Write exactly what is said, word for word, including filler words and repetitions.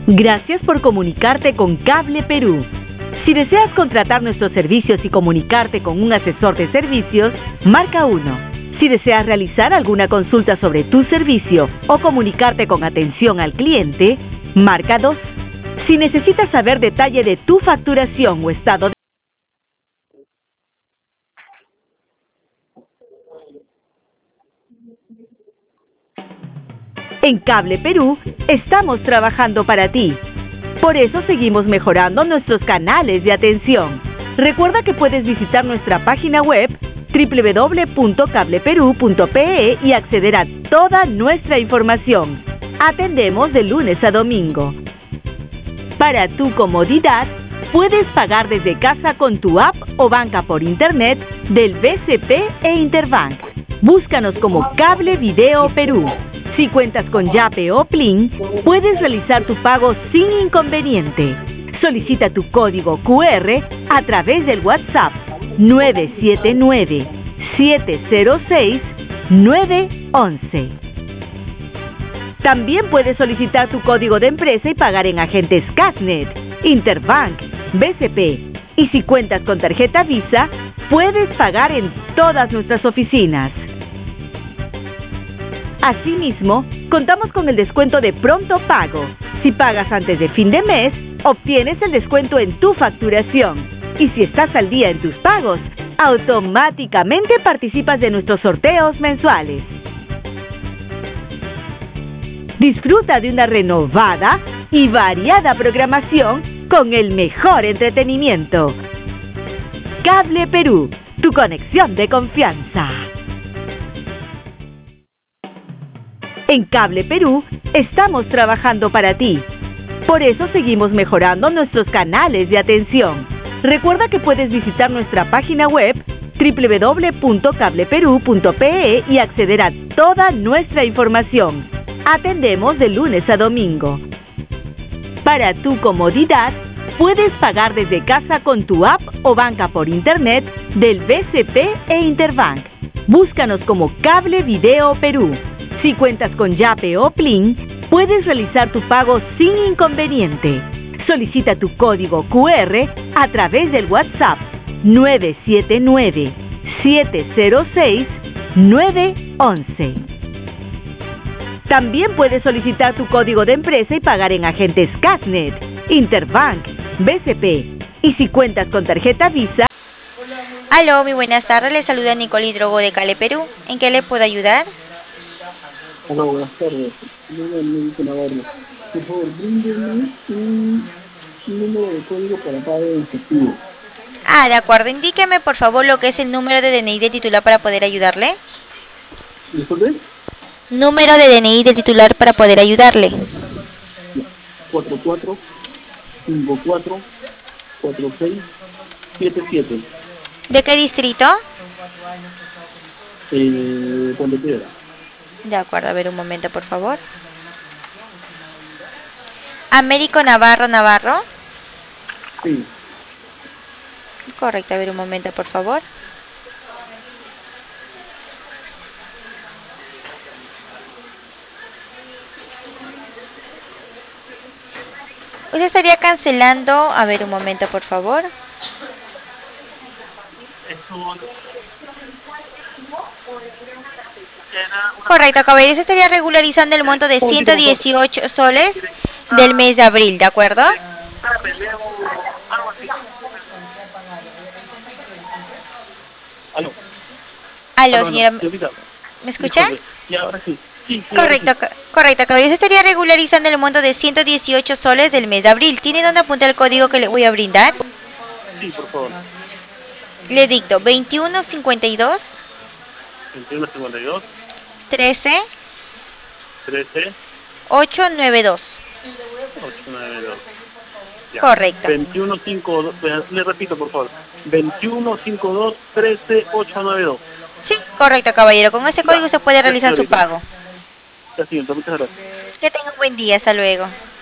Gracias por comunicarte con Cable Perú. Si deseas contratar nuestros servicios y comunicarte con un asesor de servicios, marca uno. Si deseas realizar alguna consulta sobre tu servicio o comunicarte con atención al cliente, marca dos. Si necesitas saber detalle de tu facturación o estado de... En Cable Perú, estamos trabajando para ti. Por eso seguimos mejorando nuestros canales de atención. Recuerda que puedes visitar nuestra página web doble u doble u doble u punto cable perú punto pe e y acceder a toda nuestra información. Atendemos de lunes a domingo. Para tu comodidad, puedes pagar desde casa con tu app o banca por internet del B C P e Interbank. Búscanos como Cable Video Perú. Si cuentas con Yape o Plin, puedes realizar tu pago sin inconveniente. Solicita tu código cu erre a través del WhatsApp nueve siete nueve, siete cero seis, nueve once. También puedes solicitar tu código de empresa y pagar en agentes Casnet, Interbank, B C P. Y si cuentas con tarjeta Visa, puedes pagar en todas nuestras oficinas. Asimismo, contamos con el descuento de pronto pago. Si pagas antes de fin de mes, obtienes el descuento en tu facturación. Y si estás al día en tus pagos, automáticamente participas de nuestros sorteos mensuales. Disfruta de una renovada y variada programación con el mejor entretenimiento. Cable Perú, tu conexión de confianza. En Cable Perú, estamos trabajando para ti. Por eso seguimos mejorando nuestros canales de atención. Recuerda que puedes visitar nuestra página web doble u doble u doble u punto cable perú punto pe e y acceder a toda nuestra información. Atendemos de lunes a domingo. Para tu comodidad, puedes pagar desde casa con tu app o banca por internet del B C P e Interbank. Búscanos como Cable Video Perú. Si cuentas con Yape o Plin, puedes realizar tu pago sin inconveniente. Solicita tu código cu erre a través del WhatsApp nueve siete nueve, siete cero seis, nueve once. También puedes solicitar tu código de empresa y pagar en agentes Casnet, Interbank, B C P. Y si cuentas con tarjeta Visa... Aló, muy buenas tardes. Le saluda Nicole Hidrogo de Cable Perú. ¿En qué le puedo ayudar? Hola, buenas tardes. Yo me médico Navarro. Por favor, bríndeme un, un número de código para pago en efectivo. Ah, de acuerdo. Indíqueme, por favor, lo que es el número de D N I del titular para poder ayudarle. ¿Disculpe? Número de D N I del titular para poder ayudarle. cuatro cuatro, cinco cuatro, cuatro seis, siete siete. ¿De qué distrito? Eh, Puente Piedra. De acuerdo, a ver un momento, por favor. Américo Navarro Navarro. Sí. Correcto, a ver un momento, por favor. Usted estaría cancelando, a ver un momento, por favor. Correcto, caballero, estaría regularizando el monto de ciento dieciocho soles del mes de abril, ¿de acuerdo? Aló. Aló, señora. ¿Me escucha? Y ahora sí. Sí, sí, correcto, sí. correcto, caballero, estaría regularizando el monto de ciento dieciocho soles del mes de abril. ¿Tiene dónde apuntar el código que le voy a brindar? Sí, por favor. Le dicto veintiuno cincuenta y dos, veintiuno cincuenta y dos, trece, trece, ochocientos noventa y dos. ochocientos noventa y dos. Ya. Correcto. veintiuno cincuenta y dos, le repito por favor. veintiuno cincuenta y dos, trece, ochocientos noventa y dos. Sí, correcto, caballero. Con ese código Ya. se puede realizar su pago. Ya, señorita, muchas gracias. Que tenga un buen día. Hasta luego.